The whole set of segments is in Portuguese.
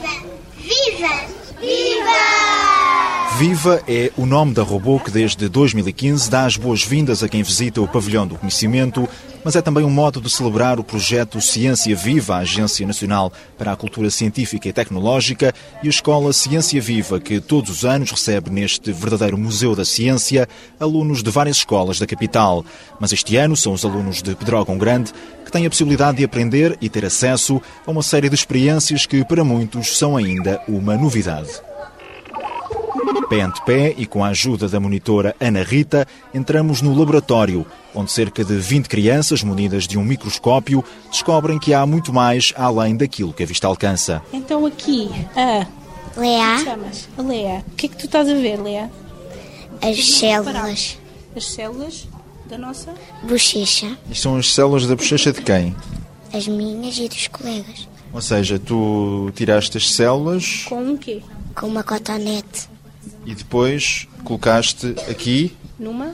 Viva! Viva! Viva é o nome da robô que desde 2015 dá as boas-vindas a quem visita o Pavilhão do Conhecimento, mas é também um modo de celebrar o projeto Ciência Viva, a Agência Nacional para a Cultura Científica e Tecnológica, e a Escola Ciência Viva, que todos os anos recebe neste verdadeiro Museu da Ciência alunos de várias escolas da capital. Mas este ano são os alunos de Pedrógão Grande que têm a possibilidade de aprender e ter acesso a uma série de experiências que para muitos são ainda uma novidade. Pé ante pé e com a ajuda da monitora Ana Rita, entramos no laboratório, onde cerca de 20 crianças, munidas de um microscópio, descobrem que há muito mais além daquilo que a vista alcança. Então aqui, a Lea, chamas? A Lea. O que é que tu estás a ver, Lea? as células, As células da nossa... bochecha, Isto são as células da bochecha de quem? as minhas e dos colegas, Ou seja, tu tiraste as células Com um quê? com uma cotonete, e depois colocaste aqui numa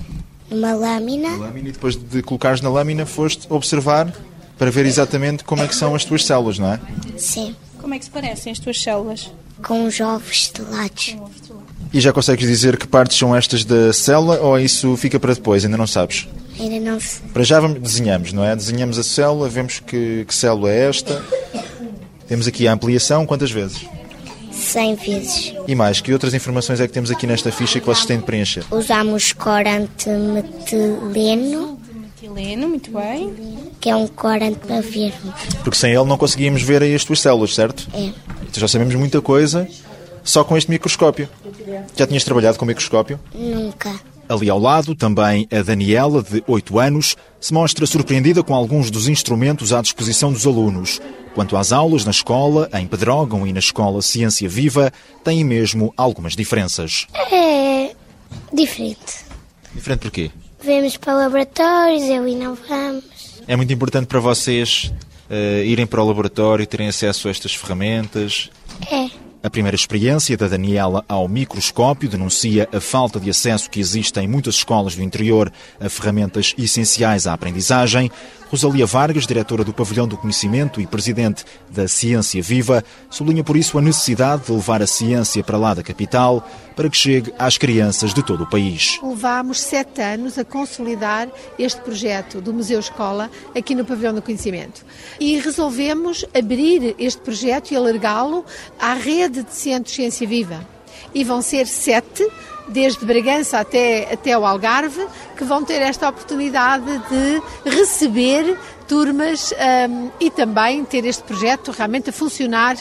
na lâmina, lâmina e depois de colocares na lâmina foste observar para ver exatamente como é que são as tuas células, não é? sim, Como é que se parecem as tuas células? com os ovos estelados. E já consegues dizer que partes são estas da célula ou isso fica para depois? Ainda não sabes? Ainda não sei. Para já desenhamos, não é? Desenhamos a célula, vemos que célula é esta. Temos aqui a ampliação, quantas vezes? 100 vezes. E mais, que outras informações é que temos aqui nesta ficha que vocês têm de preencher? Usamos corante metileno, Metileno, muito bem. que é um corante para vermos. Porque sem ele não conseguíamos ver aí as tuas células, certo? É. Então já sabemos muita coisa só com este microscópio. Já tinhas trabalhado com microscópio? Nunca. Ali ao lado, também a Daniela, de 8 anos, se mostra surpreendida com alguns dos instrumentos à disposição dos alunos. Quanto às aulas na escola, em Pedrógão e na Escola Ciência Viva, têm mesmo algumas diferenças. É diferente. Diferente porquê? Vemos para laboratórios, eu e não vamos. É muito importante para vocês irem para o laboratório, terem acesso a estas ferramentas. É. A primeira experiência da Daniela ao microscópio denuncia a falta de acesso que existe em muitas escolas do interior a ferramentas essenciais à aprendizagem. Rosalia Vargas, diretora do Pavilhão do Conhecimento e presidente da Ciência Viva, sublinha por isso a necessidade de levar a ciência para lá da capital para que chegue às crianças de todo o país. Levámos 7 anos a consolidar este projeto do Museu Escola aqui no Pavilhão do Conhecimento e resolvemos abrir este projeto e alargá-lo à rede de centros Ciência Viva. E vão ser 7, desde Bragança até o Algarve, que vão ter esta oportunidade de receber turmas e também ter este projeto realmente a funcionar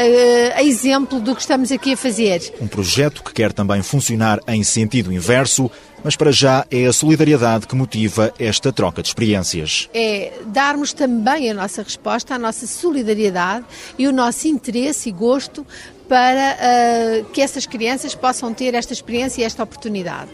a exemplo do que estamos aqui a fazer. Um projeto que quer também funcionar em sentido inverso, mas para já é a solidariedade que motiva esta troca de experiências. É darmos também a nossa resposta, a nossa solidariedade e o nosso interesse e gosto para que essas crianças possam ter esta experiência e esta oportunidade.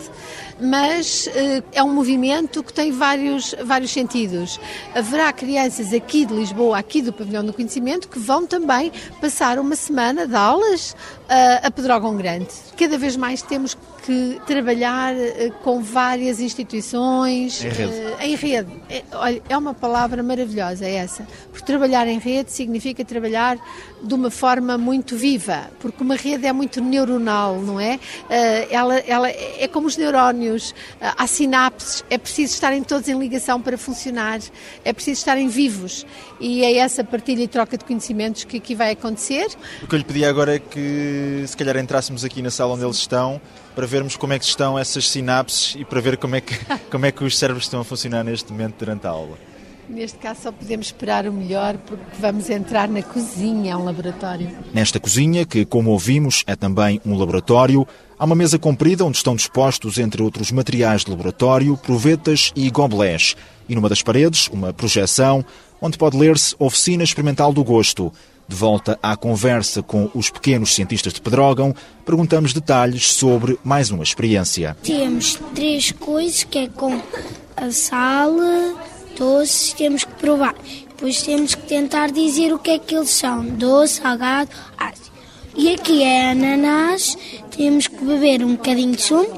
Mas é um movimento que tem vários sentidos. Haverá crianças aqui de Lisboa, aqui do Pavilhão do Conhecimento, que vão também passar uma semana de aulas a Pedrógão Grande. Cada vez mais temos que trabalhar com várias instituições em rede. Olha, é uma palavra maravilhosa essa, porque trabalhar em rede significa trabalhar de uma forma muito viva, porque uma rede é muito neuronal, não é? Ela é como os neurónios, há sinapses, é preciso estarem todos em ligação para funcionar, é preciso estarem vivos e é essa partilha e troca de conhecimentos que aqui vai acontecer. O que eu lhe pedi agora é que se calhar entrássemos aqui na sala onde eles estão para vermos como é que estão essas sinapses e para ver como é que os cérebros estão a funcionar neste momento durante a aula. Neste caso só podemos esperar o melhor porque vamos entrar na cozinha, é um laboratório. Nesta cozinha, que como ouvimos é também um laboratório, há uma mesa comprida onde estão dispostos, entre outros materiais de laboratório, provetas e gobelés. E numa das paredes, uma projeção onde pode ler-se Oficina Experimental do Gosto. De volta à conversa com os pequenos cientistas de Pedrógão, perguntamos detalhes sobre mais uma experiência. Temos 3 coisas, que é com a sal, doces, temos que provar. Depois temos que tentar dizer o que é que eles são, doce, salgado, ácido. E aqui é ananás, temos que beber um bocadinho de sumo,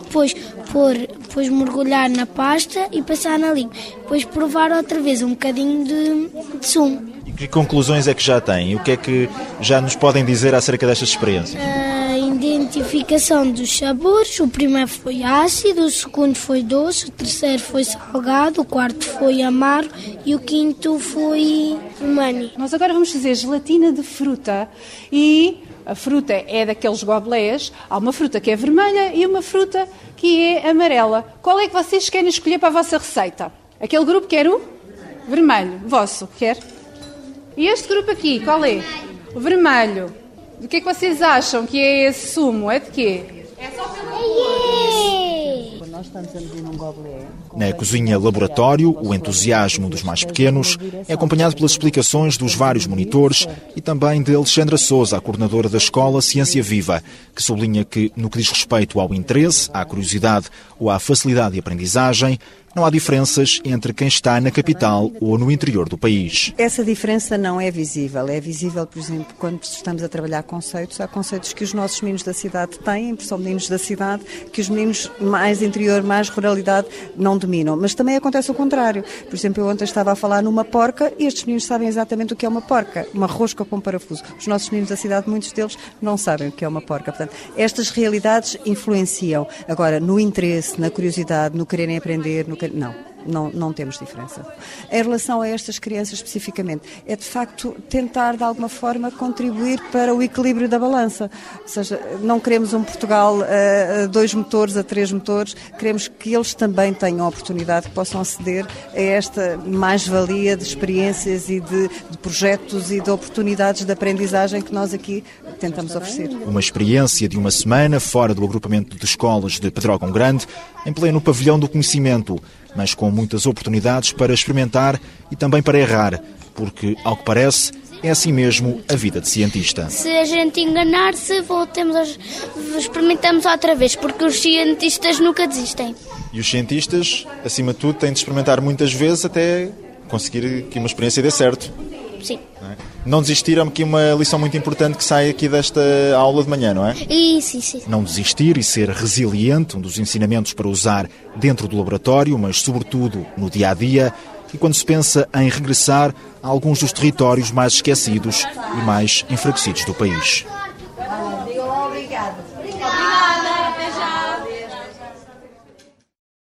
depois mergulhar na pasta e passar na língua. Depois provar outra vez um bocadinho de sumo. E Que conclusões é que já têm? O que é que já nos podem dizer acerca destas experiências? A identificação dos sabores. O primeiro foi ácido, o segundo foi doce, o terceiro foi salgado, o quarto foi amargo e o quinto foi umami. Nós agora vamos fazer gelatina de fruta e a fruta é daqueles gobelés. Há uma fruta que é vermelha e uma fruta que é amarela. Qual é que vocês querem escolher para a vossa receita? Aquele grupo quer o vermelho. Vosso, quer? E este grupo aqui, qual é? O vermelho. Do que é que vocês acham que é esse sumo? É de quê? É só pela cor. Nós estamos a medir num gobelé. Na cozinha laboratório, o entusiasmo dos mais pequenos é acompanhado pelas explicações dos vários monitores e também de Alexandra Sousa, a coordenadora da Escola Ciência Viva, que sublinha que, no que diz respeito ao interesse, à curiosidade ou à facilidade de aprendizagem, não há diferenças entre quem está na capital ou no interior do país. Essa diferença não é visível. É visível, por exemplo, quando estamos a trabalhar conceitos. Há conceitos que os nossos meninos da cidade têm, porque são meninos da cidade, que os meninos mais interior, mais ruralidade, não dominam. Mas também acontece o contrário. Por exemplo, eu ontem estava a falar numa porca e estes meninos sabem exatamente o que é uma porca. Uma rosca com parafuso. Os nossos meninos da cidade, muitos deles, não sabem o que é uma porca. Portanto, estas realidades influenciam. Agora, no interesse, na curiosidade, no quererem aprender, não temos diferença. Em relação a estas crianças especificamente, é de facto tentar de alguma forma contribuir para o equilíbrio da balança. Ou seja, não queremos um Portugal a 2 motores, a 3 motores, queremos que eles também tenham a oportunidade, que possam aceder a esta mais-valia de experiências e de projetos e de oportunidades de aprendizagem que nós aqui tentamos oferecer. Uma experiência de uma semana fora do agrupamento de escolas de Pedrógão Grande, em pleno pavilhão do conhecimento, mas com muitas oportunidades para experimentar e também para errar, porque, ao que parece, é assim mesmo a vida de cientista. Se a gente enganar-se, experimentamos outra vez, porque os cientistas nunca desistem. E os cientistas, acima de tudo, têm de experimentar muitas vezes até conseguir que uma experiência dê certo. Sim. Não desistir é aqui uma lição muito importante que sai aqui desta aula de manhã, não é? Sim. Não desistir e ser resiliente, um dos ensinamentos para usar dentro do laboratório, mas sobretudo no dia-a-dia, e quando se pensa em regressar a alguns dos territórios mais esquecidos e mais enfraquecidos do país.